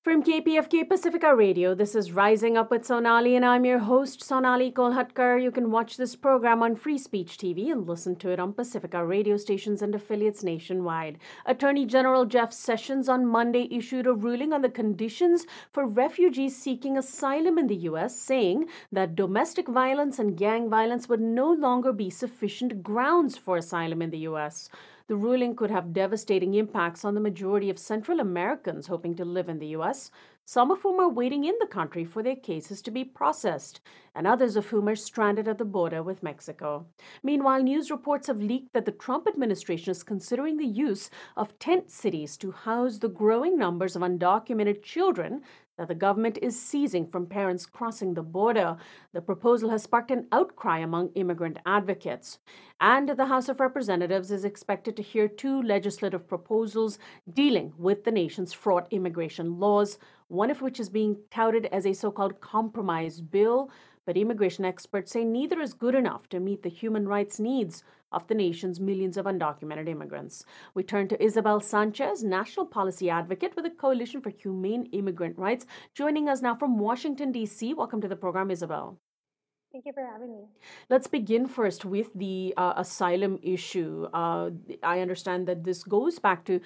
From KPFK Pacifica Radio, this is Rising Up with Sonali, and I'm your host, Sonali Kolhatkar. You can watch this program on Free Speech TV and listen to it on Pacifica radio stations and affiliates nationwide. Attorney General Jeff Sessions on Monday issued a ruling on the conditions for refugees seeking asylum in the U.S., saying that domestic violence and gang violence would no longer be sufficient grounds for asylum in the U.S. The ruling could have devastating impacts on the majority of Central Americans hoping to live in the U.S., some of whom are waiting in the country for their cases to be processed, and others of whom are stranded at the border with Mexico. Meanwhile, news reports have leaked that the Trump administration is considering the use of tent cities to house the growing numbers of undocumented children that the government is seizing from parents crossing the border. The proposal has sparked an outcry among immigrant advocates. And the House of Representatives is expected to hear two legislative proposals dealing with the nation's fraught immigration laws, one of which is being touted as a so called compromise bill. But immigration experts say neither is good enough to meet the human rights needs of the nation's millions of undocumented immigrants. We turn to Isabel Sanchez, national policy advocate with the Coalition for Humane Immigrant Rights, joining us now from Washington, D.C. Welcome to the program, Isabel. Thank you for having me. Let's begin first with the asylum issue. I understand that this goes back to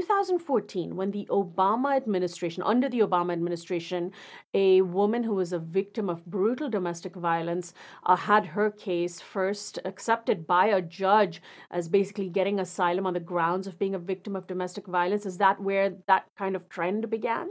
2014 when the Obama administration, under the Obama administration, a woman who was a victim of brutal domestic violence had her case first accepted by a judge as basically getting asylum on the grounds of being a victim of domestic violence. Is that where that kind of trend began?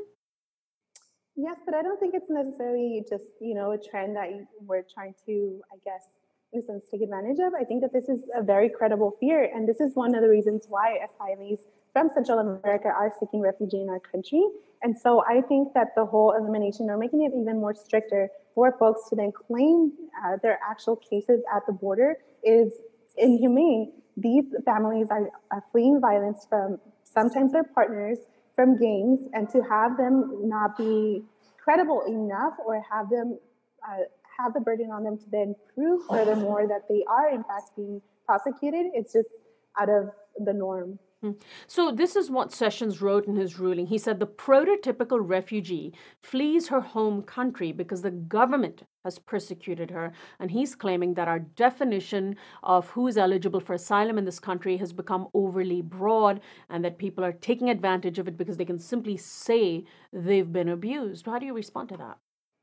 Yes, but I don't think it's necessarily just, a trend that we're trying to, I guess, in a sense, take advantage of. I think that this is a very credible fear. And this is one of the reasons why asylees from Central America are seeking refuge in our country. And so I think that the whole elimination or making it even more stricter for folks to then claim their actual cases at the border is inhumane. These families are fleeing violence from sometimes their partners, from gangs, and to have them not be credible enough or have them have the burden on them to then prove furthermore that they are in fact being prosecuted, it's just out of the norm. So, this is what Sessions wrote in his ruling. He said the prototypical refugee flees her home country because the government has persecuted her. And he's claiming that our definition of who is eligible for asylum in this country has become overly broad and that people are taking advantage of it because they can simply say they've been abused. How do you respond to that?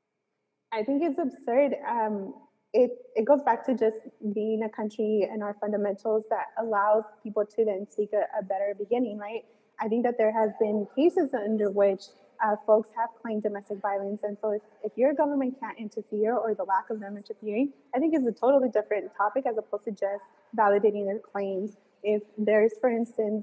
I think it's absurd. It goes back to just being a country and our fundamentals that allows people to then seek a better beginning, right? I think that there has been cases under which folks have claimed domestic violence, and so if your government can't interfere or the lack of them interfering, I think is a totally different topic as opposed to just validating their claims. If there's, for instance,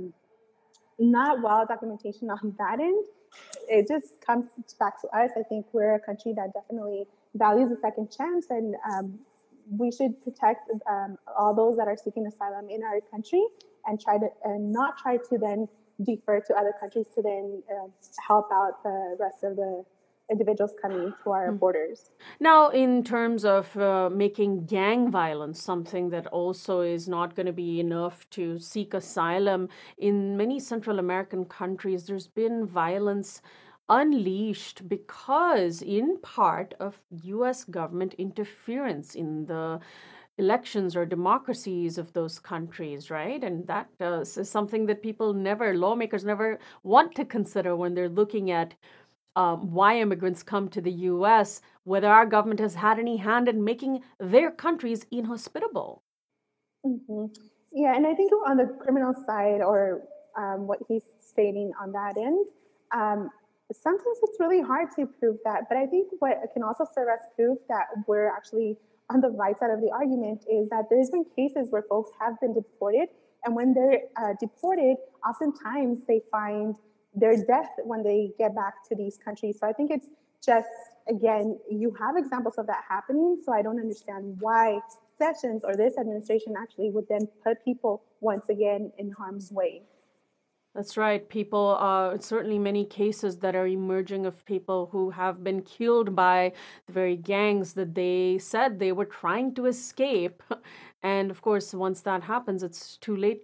not well documentation on that end, it just comes back to us. I think we're a country that definitely values a second chance, and we should protect all those that are seeking asylum in our country and not try to then defer to other countries to then help out the rest of the individuals coming to our borders. Now, in terms of making gang violence something that also is not going to be enough to seek asylum, in many Central American countries, there's been violence unleashed because, in part, of US government interference in the elections or democracies of those countries, right? And that is something that lawmakers never want to consider when they're looking at why immigrants come to the US, whether our government has had any hand in making their countries inhospitable. hmm Yeah, and I think on the criminal side, or what he's stating on that end, um, sometimes it's really hard to prove that. But I think what can also serve as proof that we're actually on the right side of the argument is that there's been cases where folks have been deported, and when they're deported, oftentimes they find their death when they get back to these countries. So I think it's just, again, you have examples of that happening. So I don't understand why Sessions or this administration actually would then put people once again in harm's way. That's right. People, certainly many cases that are emerging of people who have been killed by the very gangs that they said they were trying to escape. And of course, once that happens, it's too late to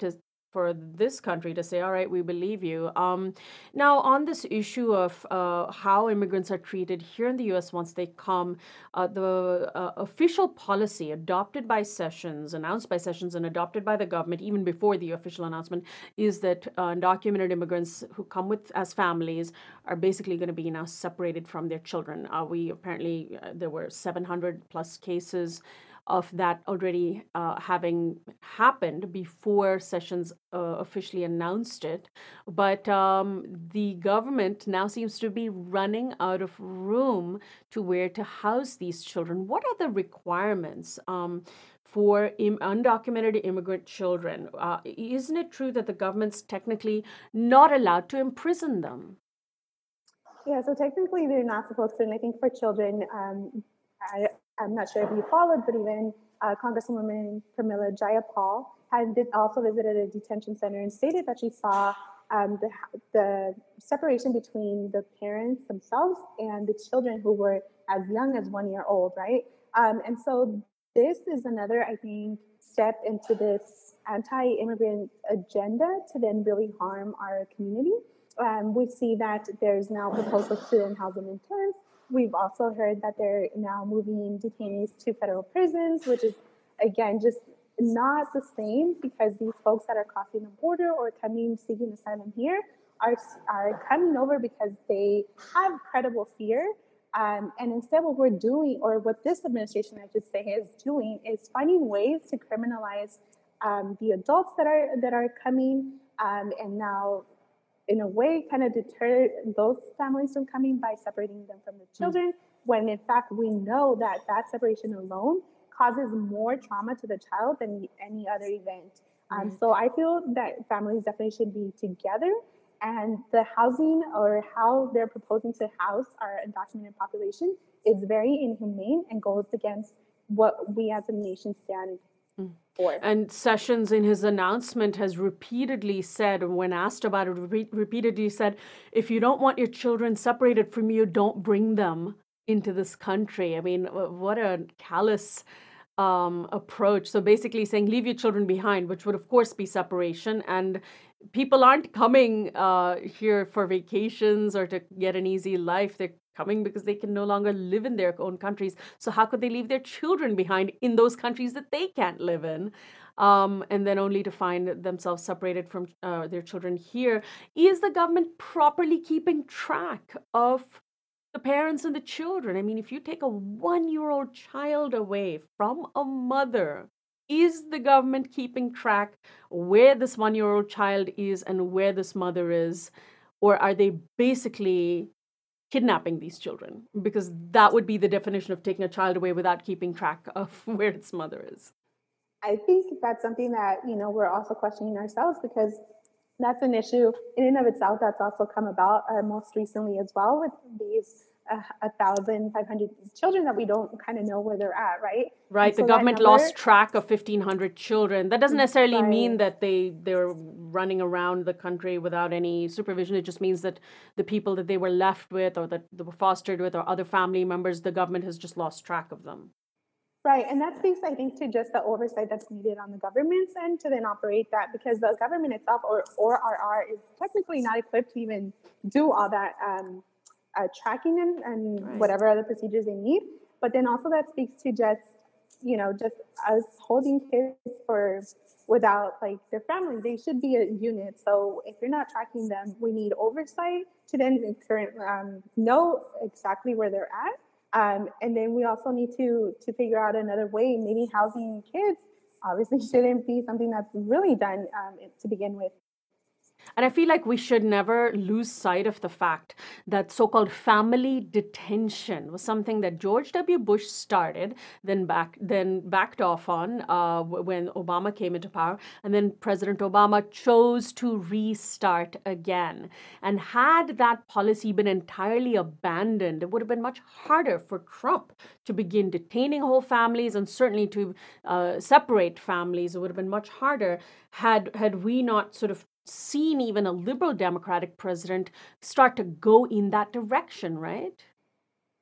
for this country to say, all right, we believe you. Now, on this issue of how immigrants are treated here in the US once they come, the official policy adopted by Sessions, announced by Sessions, and adopted by the government even before the official announcement is that undocumented immigrants who come with as families are basically going to be now separated from their children. We apparently, there were 700 plus cases of that already having happened before Sessions officially announced it. But the government now seems to be running out of room to where to house these children. What are the requirements for undocumented immigrant children? Isn't it true that the government's technically not allowed to imprison them? Yeah, so technically they're not supposed to. And I think for children, I'm not sure if you followed, but even Congresswoman Pramila Jayapal did also visited a detention center and stated that she saw the separation between the parents themselves and the children who were as young as 1 year old, right? And so this is another, I think, step into this anti-immigrant agenda to then really harm our community. We see that there's now proposals to student housing interns. We've also heard that they're now moving detainees to federal prisons, which is, again, just not the same, because these folks that are crossing the border or coming seeking asylum here are coming over because they have credible fear. And instead, what we're doing, or what this administration, I should say, is doing, is finding ways to criminalize the adults that are coming, and now, in a way, kind of deter those families from coming by separating them from the children, when in fact we know that that separation alone causes more trauma to the child than any other event. So I feel that families definitely should be together, and the housing, or how they're proposing to house our undocumented population, is very inhumane and goes against what we as a nation stand for. And Sessions, in his announcement, has repeatedly said, when asked about it, repeatedly said, if you don't want your children separated from you, don't bring them into this country. I mean, what a callous approach. So basically saying, leave your children behind, which would, of course, be separation. And people aren't coming here for vacations or to get an easy life. They're coming because they can no longer live in their own countries. So how could they leave their children behind in those countries that they can't live in? And then only to find themselves separated from their children here. Is the government properly keeping track of the parents and the children? I mean, if you take a 1-year-old child away from a mother, is the government keeping track where this 1-year-old child is and where this mother is? Or are they basically kidnapping these children? Because that would be the definition of taking a child away without keeping track of where its mother is. I think that's something that, we're also questioning ourselves, because that's an issue in and of itself that's also come about most recently as well, with these 1,500 children that we don't kind of know where they're at, right? Right. The government lost track of 1,500 children. That doesn't necessarily mean that they're running around the country without any supervision. It just means that the people that they were left with, or that they were fostered with, or other family members, the government has just lost track of them. Right, and that speaks, I think, to just the oversight that's needed on the government's end to then operate that, because the government itself, or RR, is technically not equipped to even do all that tracking and whatever other procedures they need. But then also that speaks to just us holding kids without like their families. They should be a unit. So if you're not tracking them, we need oversight to then know exactly where they're at. And then we also need to figure out another way. Maybe housing kids obviously shouldn't be something that's really done to begin with. And I feel like we should never lose sight of the fact that so-called family detention was something that George W. Bush started, then backed off on when Obama came into power, and then President Obama chose to restart again. And had that policy been entirely abandoned, it would have been much harder for Trump to begin detaining whole families, and certainly to separate families. It would have been much harder had we not sort of seen even a liberal Democratic president start to go in that direction, right?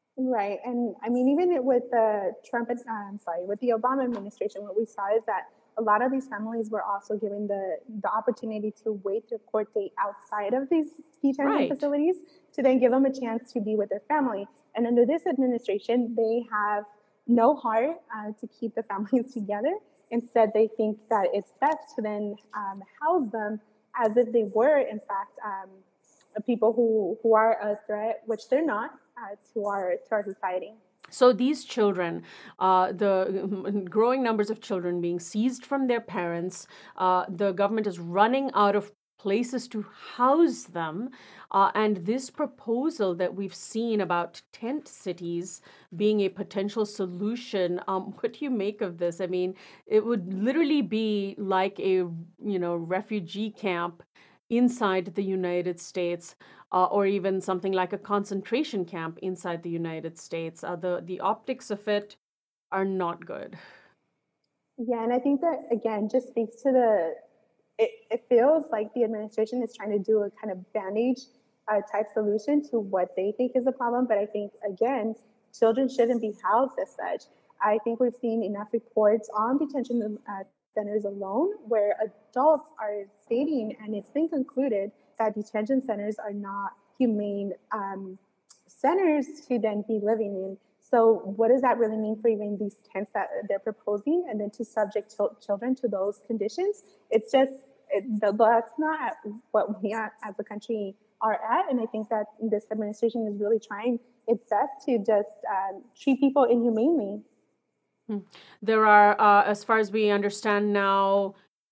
Right. And I mean, even with the with the Obama administration, what we saw is that a lot of these families were also given the opportunity to wait their court date outside of these detention Right. facilities to then give them a chance to be with their family. And under this administration, they have no heart to keep the families together. Instead, they think that it's best to then house them as if they were, in fact, people who are a threat, which they're not, to our society. So these children, the growing numbers of children being seized from their parents, the government is running out of places to house them. And this proposal that we've seen about tent cities being a potential solution, what do you make of this? I mean, it would literally be like a, refugee camp inside the United States, or even something like a concentration camp inside the United States. The optics of it are not good. Yeah, and I think that again just speaks to it feels like the administration is trying to do a kind of bandage type solution to what they think is a problem. But I think, again, children shouldn't be housed as such. I think we've seen enough reports on detention centers alone where adults are stating, and it's been concluded, that detention centers are not humane centers to then be living in. So, what does that really mean for even these tents that they're proposing, and then to subject children to those conditions? It's just that's not what we as a country are at, and I think that this administration is really trying its best to just treat people inhumanely. There are, as far as we understand now,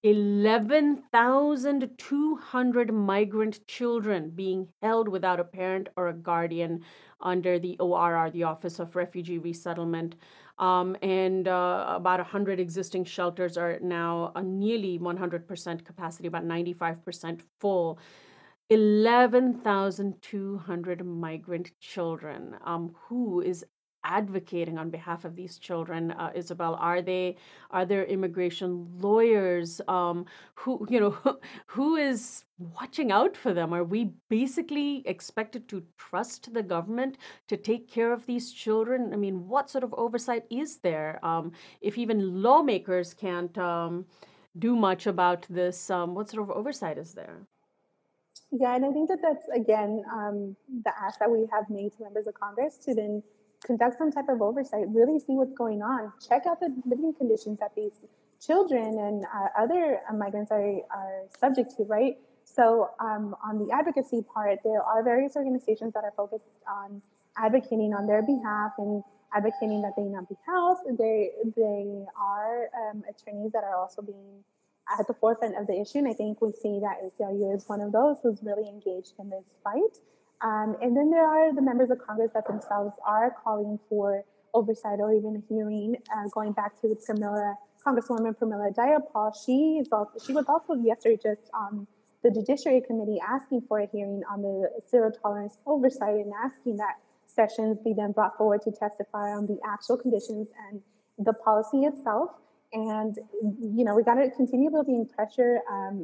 11,200 migrant children being held without a parent or a guardian under the ORR, the Office of Refugee Resettlement. And about 100 existing shelters are now nearly 100% capacity, about 95% full. 11,200 migrant children. Who is advocating on behalf of these children, Isabel? Are there immigration lawyers? Who who is watching out for them? Are we basically expected to trust the government to take care of these children? I mean, what sort of oversight is there? If even lawmakers can't do much about this, what sort of oversight is there? Yeah, and I think that that's again the ask that we have made to members of Congress to then conduct some type of oversight, really see what's going on, check out the living conditions that these children and other migrants are subject to, right? So on the advocacy part, there are various organizations that are focused on advocating on their behalf and advocating that they not be housed. They are attorneys that are also being at the forefront of the issue, and I think we see that ACLU is one of those who's really engaged in this fight. And then there are the members of Congress that themselves are calling for oversight or even a hearing. Going back to Congresswoman Pramila Jayapal, she was also yesterday just on the Judiciary Committee asking for a hearing on the zero tolerance oversight and asking that Sessions be then brought forward to testify on the actual conditions and the policy itself. And we got to continue building pressure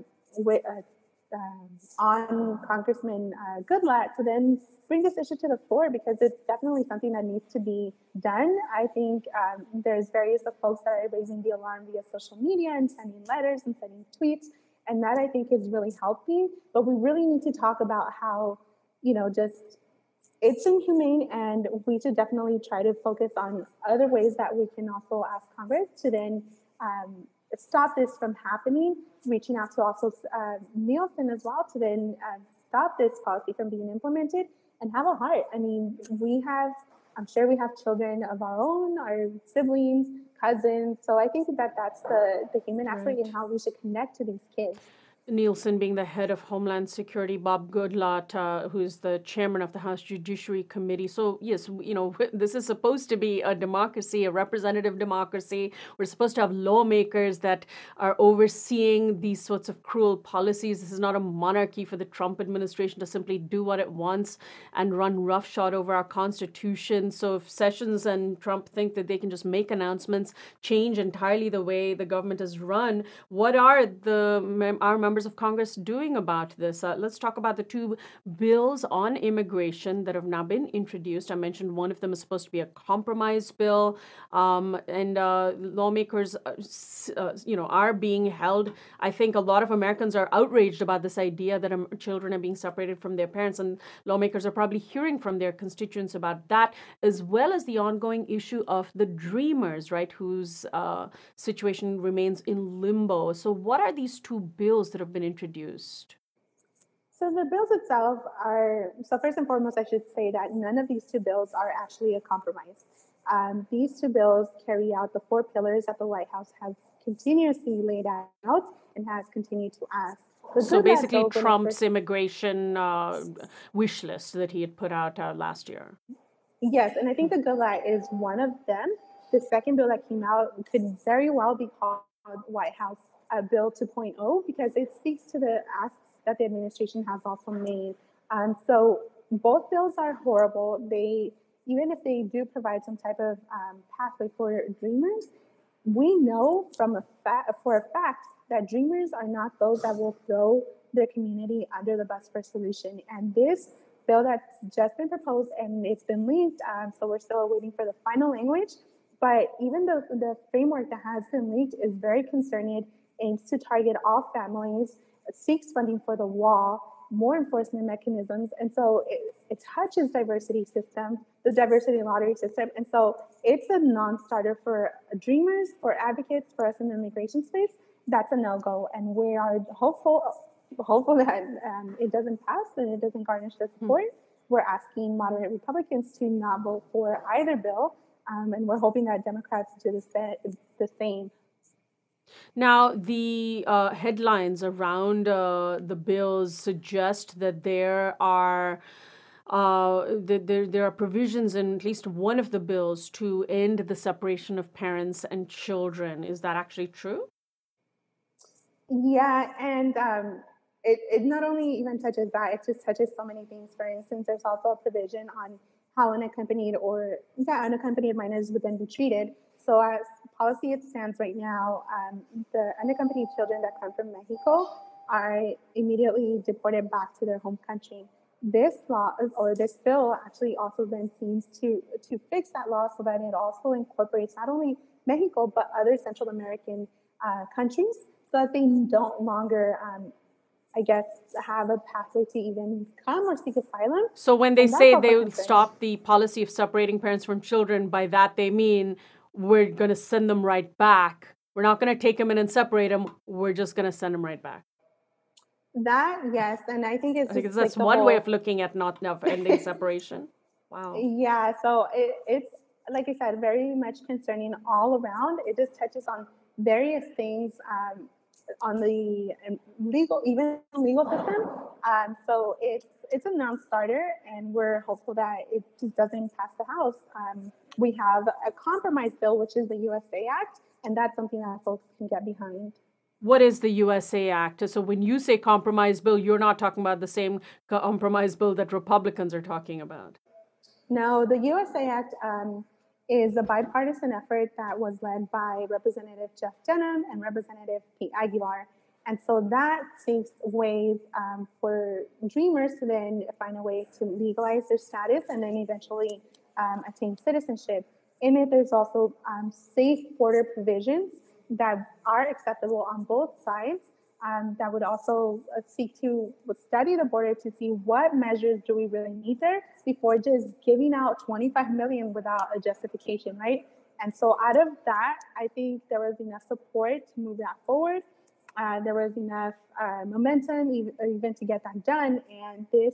on Congressman Goodlatte to then bring this issue to the floor, because it's definitely something that needs to be done. I think there's various of folks that are raising the alarm via social media and sending letters and sending tweets, and that I think is really helping. But we really need to talk about how, just it's inhumane, and we should definitely try to focus on other ways that we can also ask Congress to then stop this from happening, reaching out to also Nielsen as well to then stop this policy from being implemented, and have a heart. I mean, I'm sure we have children of our own, our siblings, cousins. So I think that that's the human aspect and how we should connect to these kids. Nielsen being the head of Homeland Security, Bob Goodlatte, who's the chairman of the House Judiciary Committee. So, yes, this is supposed to be a democracy, a representative democracy. We're supposed to have lawmakers that are overseeing these sorts of cruel policies. This is not a monarchy for the Trump administration to simply do what it wants and run roughshod over our Constitution. So if Sessions and Trump think that they can just make announcements, change entirely the way the government is run, what are our members members of Congress doing about this? Let's talk about the two bills on immigration that have now been introduced. I mentioned one of them is supposed to be a compromise bill, and lawmakers, are being held. I think a lot of Americans are outraged about this idea that children are being separated from their parents, and lawmakers are probably hearing from their constituents about that, as well as the ongoing issue of the Dreamers, right, whose situation remains in limbo. So, what are these two bills that have been introduced? So the bills itself are, so first and foremost, I should say that none of these two bills are actually a compromise. These two bills carry out the four pillars that the White House has continuously laid out and has continued to ask. So basically, Trump's immigration wish list that he had put out last year. Yes, and I think the Good Act is one of them. The second bill that came out could very well be called White House Bill 2.0 because it speaks to the asks that the administration has also made. So both bills are horrible. Even if they do provide some type of pathway for Dreamers, we know for a fact that Dreamers are not those that will throw their community under the bus for solution. And this bill that's just been proposed and it's been leaked, so we're still waiting for the final language. But even the framework that has been leaked is very concerning, aims to target all families, seeks funding for the wall, more enforcement mechanisms. And so it touches the diversity lottery system. And so it's a non-starter for Dreamers, for advocates, for us in the immigration space. That's a no-go. And we are hopeful that it doesn't pass and it doesn't garnish the support. We're asking moderate Republicans to not vote for either bill. And we're hoping that Democrats do the same. Now, the headlines around the bills suggest that there are provisions in at least one of the bills to end the separation of parents and children. Is that actually true? Yeah, and it not only even touches that, it just touches so many things. For instance, there's also a provision on how unaccompanied minors would then be treated. So as policy it stands right now, the unaccompanied children that come from Mexico are immediately deported back to their home country. This law or this bill actually also then seems to fix that law so that it also incorporates not only Mexico but other Central American countries, so that they don't longer, have a pathway to even come or seek asylum. So when they say they will stop the policy of separating parents from children, by that they mean we're going to send them right back. We're not going to take them in and separate them. We're just going to send them right back. That, yes, and I think that's one way of looking at not ending separation. Wow. Yeah, so it's, like I said, very much concerning all around. It just touches on various things on the legal system. So it's a non-starter, and we're hopeful that it just doesn't pass the House. We have a compromise bill, which is the USA Act, and that's something that folks can get behind. What is the USA Act? So when you say compromise bill, you're not talking about the same compromise bill that Republicans are talking about. No, the USA Act is a bipartisan effort that was led by Representative Jeff Denham and Representative Pete Aguilar. And so that seeks ways for Dreamers to then find a way to legalize their status and then eventually attain citizenship. In it, there's also safe border provisions that are acceptable on both sides, that would also seek to study the border to see what measures do we really need there before just giving out 25 million without a justification, right? And so out of that, I think there was enough support to move that forward. There was enough momentum even to get that done. And this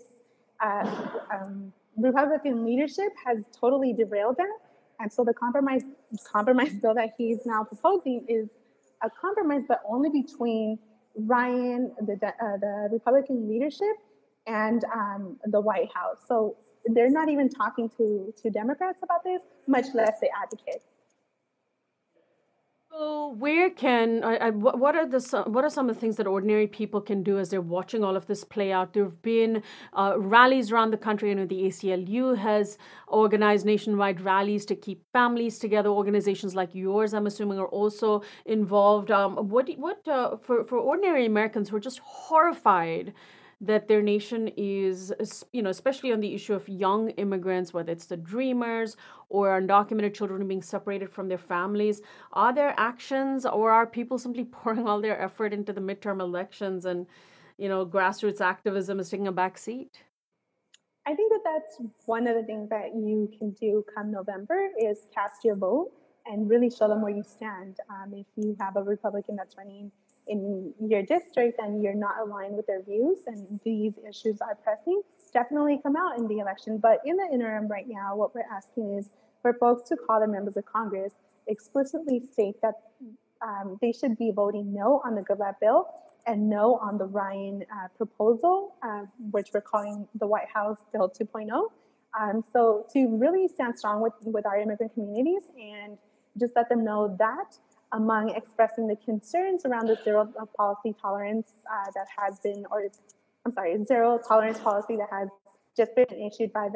Republican leadership has totally derailed that. And so the compromise bill that he's now proposing is a compromise, but only between Ryan, the Republican leadership, and the White House. So they're not even talking to Democrats about this, much less the advocates. So where can what are some of the things that ordinary people can do as they're watching all of this play out? There have been rallies around the country. You know, the ACLU has organized nationwide rallies to keep families together. Organizations like yours, I'm assuming, are also involved. For ordinary Americans who are just horrified that their nation is, you know, especially on the issue of young immigrants, whether it's the dreamers or undocumented children being separated from their families. Are there actions, or are people simply pouring all their effort into the midterm elections and, you know, grassroots activism is taking a back seat? I think that that's one of the things that you can do come November is cast your vote and really show them where you stand. If you have a Republican that's running in your district and you're not aligned with their views and these issues are pressing, definitely come out in the election. But in the interim right now, what we're asking is for folks to call their members of Congress, explicitly state that they should be voting no on the Goodlatte bill and no on the Ryan proposal, which we're calling the White House Bill 2.0. So to really stand strong with our immigrant communities and just let them know that among expressing the concerns around the zero policy tolerance that has been, or I'm sorry, zero tolerance policy that has just been issued by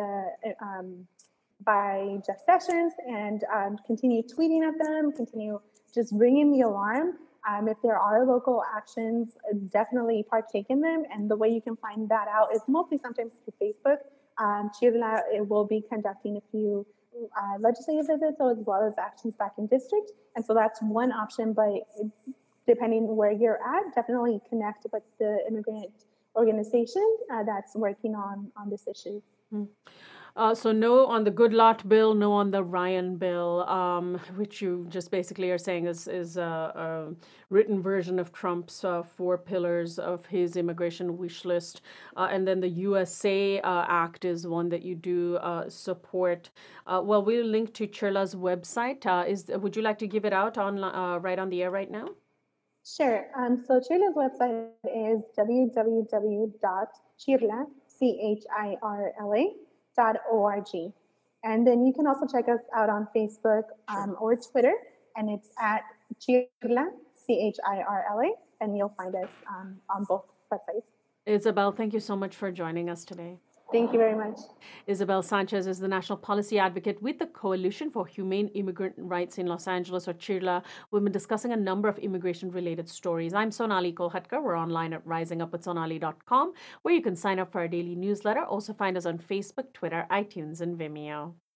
by Jeff Sessions, and continue tweeting at them, continue just ringing the alarm. If there are local actions, definitely partake in them. And the way you can find that out is mostly sometimes through Facebook. Chirla will be conducting a few legislative visits as well as actions back in district. And so that's one option, but depending where you're at, definitely connect with the immigrant organization that's working on this issue. Mm. So no on the Goodlatte bill, no on the Ryan bill, which you just basically are saying is a written version of Trump's four pillars of his immigration wish list, and then the USA Act is one that you do support. Well, we'll link to Chirla's website. Would you like to give it out on right on the air right now? Sure. So Chirla's website is www.chirla, CHIRLA.org. And then you can also check us out on Facebook or Twitter, and it's at Chirla, CHIRLA, and you'll find us on both websites. Isabel, thank you so much for joining us today. Thank you very much. Isabel Sanchez is the national policy advocate with the Coalition for Humane Immigrant Rights in Los Angeles, or CHIRLA. We've been discussing a number of immigration-related stories. I'm Sonali Kolhatkar. We're online at risingupwithsonali.com, where you can sign up for our daily newsletter. Also find us on Facebook, Twitter, iTunes, and Vimeo.